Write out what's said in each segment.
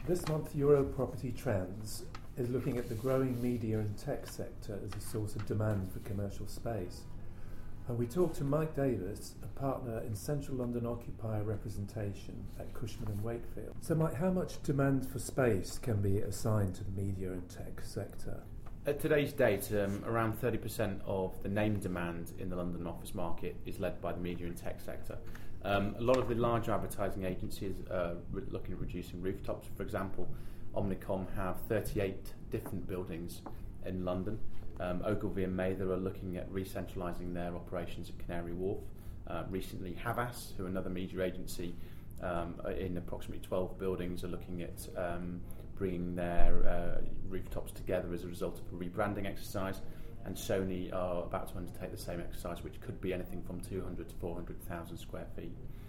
This month, Euro Property Trends is looking at the growing media and tech sector as a source of demand for commercial space. And we talked to Mike Davis, a partner in Central London occupier representation at Cushman & Wakefield. So Mike, how much demand for space can be assigned to the media and tech sector? At today's date, around 30% of the name demand in the London office market is led by the media and tech sector. A lot of the larger advertising agencies are looking at reducing rooftops. For example, Omnicom have 38 different buildings in London. Ogilvy and Mather are looking at re-centralising their operations at Canary Wharf. Recently, Havas, who are another media agency in approximately 12 buildings, are looking at bringing their rooftops together as a result of a rebranding exercise. And Sony are about to undertake the same exercise, which could be anything from 200 to 400,000 square feet.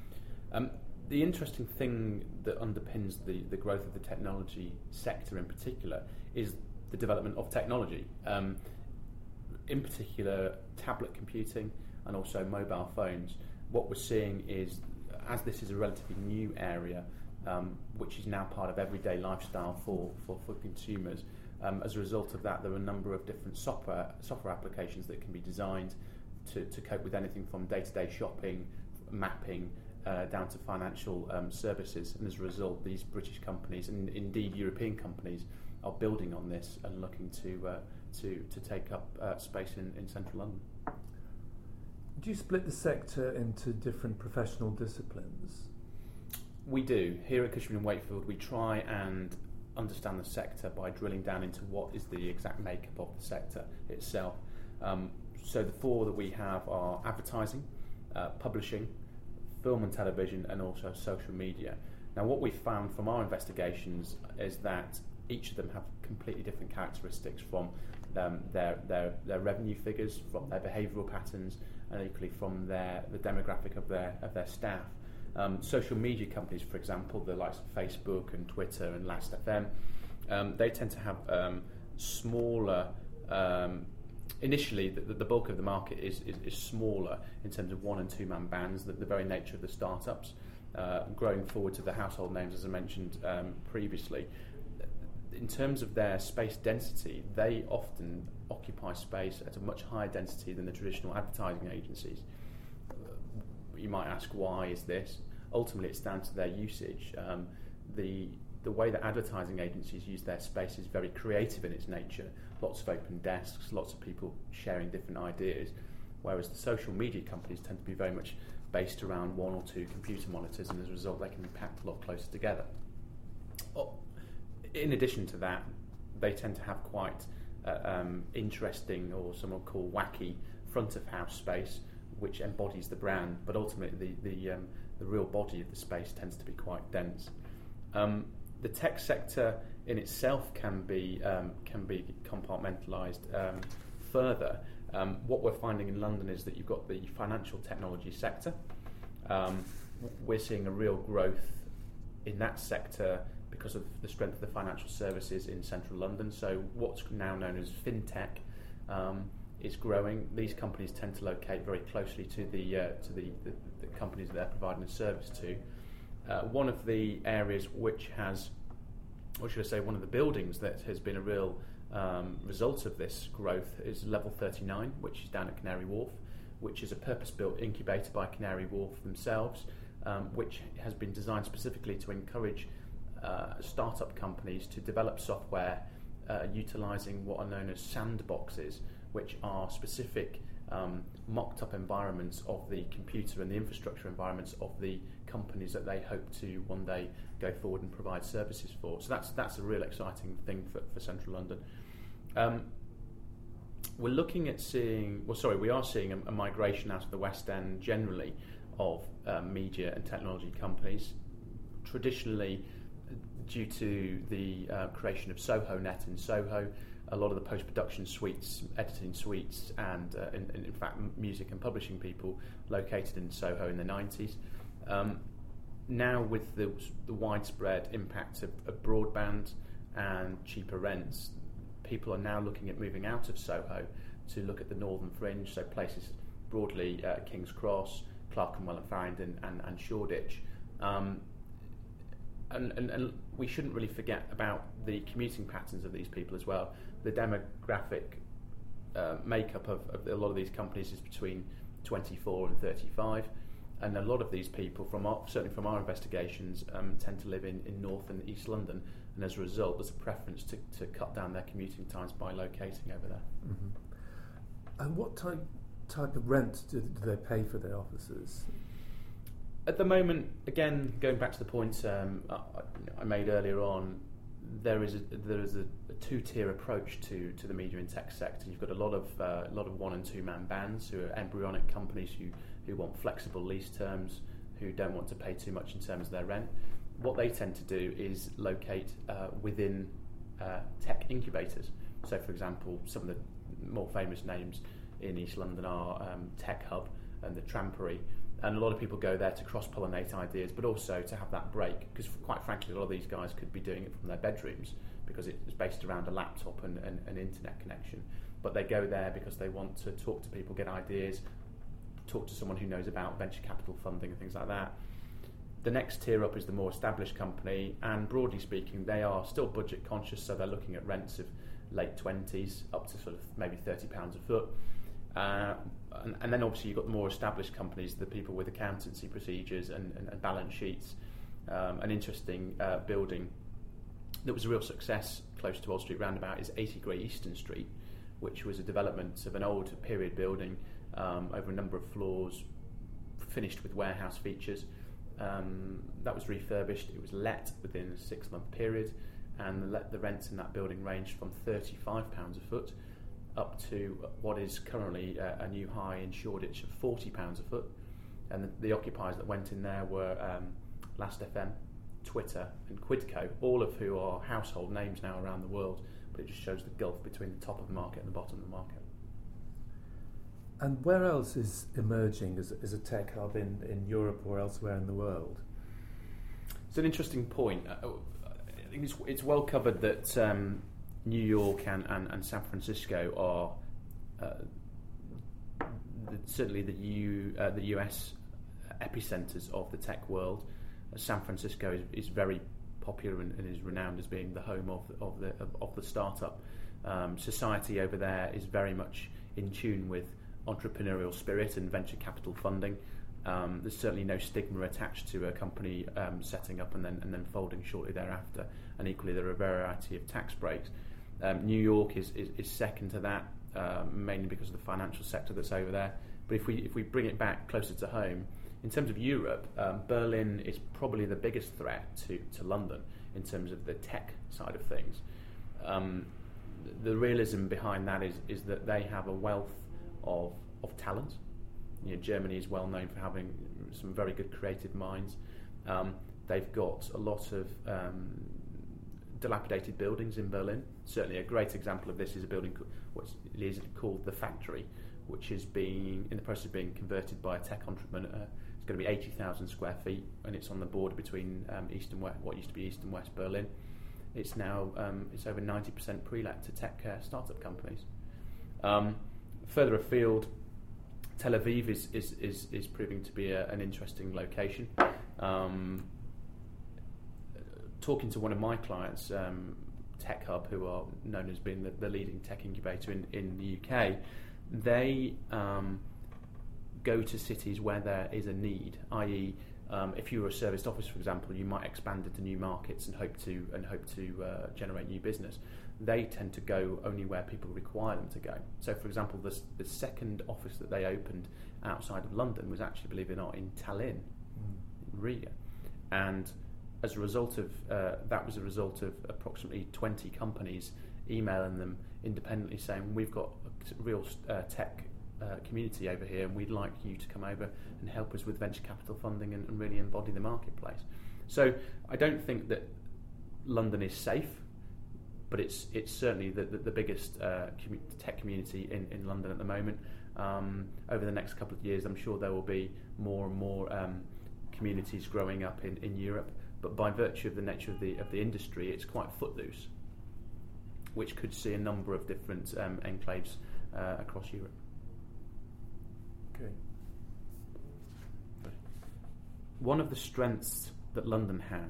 The interesting thing that underpins the growth of the technology sector in particular is the development of technology. In particular, tablet computing and also mobile phones. What we're seeing is, as this is a relatively new area, which is now part of everyday lifestyle for consumers, as a result of that, there are a number of different software applications that can be designed to cope with anything from day-to-day shopping, mapping, down to financial services. And as a result, these British companies and indeed European companies are building on this and looking to take up space in central London. Do you split the sector into different professional disciplines? We do. Here at Cushman & Wakefield, we try and understand the sector by drilling down into what is the exact makeup of the sector itself. So the four that we have are advertising, publishing, film and television, and also social media. Now, what we've found from our investigations is that each of them have completely different characteristics, from their revenue figures, from their behavioural patterns, and equally from the demographic of their staff. Social media companies, for example, the likes of Facebook and Twitter and Last.fm, they tend to have smaller. Initially, the bulk of the market is smaller in terms of 1- and 2-man bands. The very nature of the startups, growing forward to the household names, as I mentioned previously. In terms of their space density, they often occupy space at a much higher density than the traditional advertising agencies. You might ask, why is this? Ultimately, it's down to their usage. The way that advertising agencies use their space is very creative in its nature. Lots of open desks, lots of people sharing different ideas, whereas the social media companies tend to be very much based around 1 or 2 computer monitors, and as a result they can be packed a lot closer together. In addition to that, they tend to have quite interesting, or some would call wacky, front of house space, which embodies the brand, but ultimately the real body of the space tends to be quite dense. The tech sector in itself can be compartmentalised further. What we're finding in London is that you've got the financial technology sector. We're seeing a real growth in that sector because of the strength of the financial services in central London. So what's now known as fintech is growing. These companies tend to locate very closely to the companies that they're providing a service to. One of the areas which has, or should I say, one of the buildings that has been a real result of this growth is Level 39, which is down at Canary Wharf, which is a purpose-built incubator by Canary Wharf themselves, which has been designed specifically to encourage startup companies to develop software utilising what are known as sandboxes, which are specific mocked up environments of the computer and the infrastructure environments of the companies that they hope to one day go forward and provide services for. So that's a real exciting thing for central London. We are seeing a migration out of the West End generally of media and technology companies. Traditionally, due to the creation of SoHo.net in Soho, a lot of the post-production suites, editing suites, and in fact music and publishing people located in Soho in the 90s. Now, with the widespread impact of broadband and cheaper rents, people are now looking at moving out of Soho to look at the northern fringe, so places broadly King's Cross, Clerkenwell and Farringdon and Shoreditch. and we shouldn't really forget about the commuting patterns of these people as well. The demographic makeup of a lot of these companies is between 24 and 35, and a lot of these people, certainly from our investigations, tend to live in North and East London, and as a result there's a preference to cut down their commuting times by locating over there. Mm-hmm. And what type of rent do they pay for their offices? At the moment, again, going back to the point I made earlier on, there is a two-tier approach to the media and tech sector. You've got a lot of one and two man bands who are embryonic companies who want flexible lease terms, who don't want to pay too much in terms of their rent. What they tend to do is locate within tech incubators. So, for example, some of the more famous names in East London are Tech Hub and the Trampery. And a lot of people go there to cross-pollinate ideas, but also to have that break, because quite frankly, a lot of these guys could be doing it from their bedrooms because it's based around a laptop and an internet connection. But they go there because they want to talk to people, get ideas, talk to someone who knows about venture capital funding and things like that. The next tier up is the more established company, and broadly speaking, they are still budget conscious, so they're looking at rents of late 20s up to sort of maybe £30 a foot. And then obviously you've got the more established companies, the people with accountancy procedures and balance sheets. An interesting building that was a real success close to Old Street Roundabout is 80 Great Eastern Street, which was a development of an old period building over a number of floors, finished with warehouse features. That was refurbished. It was let within a 6-month period, and the rents in that building ranged from £35 a foot up to what is currently a new high in Shoreditch of £40 a foot. And the occupiers that went in there were Last.fm, Twitter and Quidco, all of who are household names now around the world, but it just shows the gulf between the top of the market and the bottom of the market. And where else is emerging as a tech hub in Europe or elsewhere in the world? It's an interesting point. I think it's well covered that New York and San Francisco are certainly the US epicenters of the tech world. San Francisco is very popular and is renowned as being the home of the startup society over there. Is very much in tune with entrepreneurial spirit and venture capital funding. There's certainly no stigma attached to a company setting up and then folding shortly thereafter. And equally, there are a variety of tax breaks. New York is second to that, mainly because of the financial sector that's over there. But if we bring it back closer to home, in terms of Europe, Berlin is probably the biggest threat to London in terms of the tech side of things. The realism behind that is that they have a wealth of talent. You know, Germany is well known for having some very good creative minds. They've got a lot of dilapidated buildings in Berlin. Certainly a great example of this is a building what is called The Factory, which is being in the process of being converted by a tech entrepreneur. It's going to be 80,000 square feet, and it's on the border between East and West, what used to be East and West Berlin. It's now it's over 90% pre-let to tech startup companies. Further afield, Tel Aviv is proving to be an interesting location. Talking to one of my clients, Tech Hub, who are known as being the leading tech incubator in the UK, they go to cities where there is a need, i.e. if you were a serviced office, for example, you might expand into new markets and hope to generate new business. They tend to go only where people require them to go. So, for example, the second office that they opened outside of London was actually, believe it or not, in Tallinn, in Riga. And as a result of that was a result of approximately 20 companies emailing them independently saying, we've got a real tech community over here and we'd like you to come over and help us with venture capital funding and really embody the marketplace. So I don't think that London is safe, but it's certainly the biggest tech community in London at the moment. Over the next couple of years, I'm sure there will be more and more communities growing up in Europe, but by virtue of the nature of the industry, it's quite footloose, which could see a number of different enclaves across Europe. Okay. One of the strengths that London has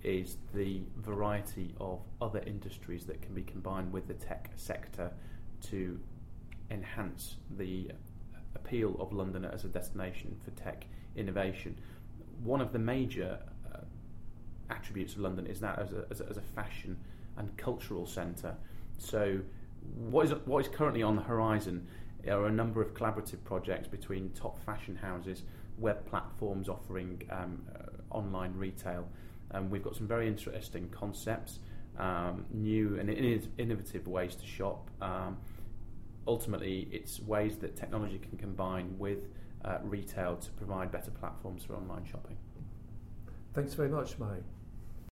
is the variety of other industries that can be combined with the tech sector to enhance the appeal of London as a destination for tech innovation. One of the major attributes of London is that as a fashion and cultural centre. So what is currently on the horizon are a number of collaborative projects between top fashion houses, web platforms offering online retail. We've got some very interesting concepts, new and innovative ways to shop. Ultimately, it's ways that technology can combine with retail to provide better platforms for online shopping. Thanks very much, Mike.